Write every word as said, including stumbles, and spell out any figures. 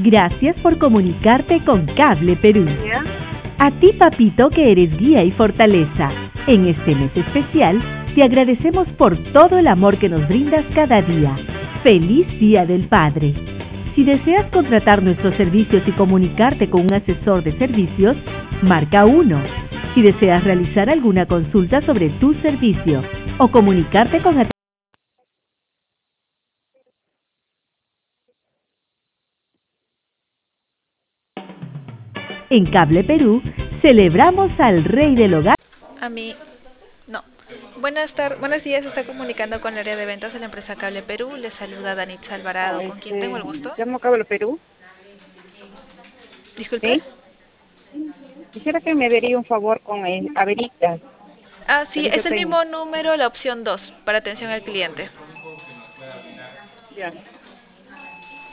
Gracias por comunicarte con Cable Perú. ¿Ya? A ti, papito, que eres guía y fortaleza. En este mes especial, te agradecemos por todo el amor que nos brindas cada día. ¡Feliz Día del Padre! Si deseas contratar nuestros servicios y comunicarte con un asesor de servicios, marca uno. Si deseas realizar alguna consulta sobre tu servicio o comunicarte con atención. En Cable Perú, celebramos al Rey del Hogar. A mí, no. Buenas tardes, buenos días, está comunicando con el área de ventas de la empresa Cable Perú. Le saluda Danitza Alvarado, ¿con quién tengo el gusto? Llamo Cable Perú. Disculpe. ¿Sí? Quisiera que me daría un favor con el Averitas. Ah, sí, Servicio es el técnico. mismo número, la opción dos, para atención al cliente. Ya.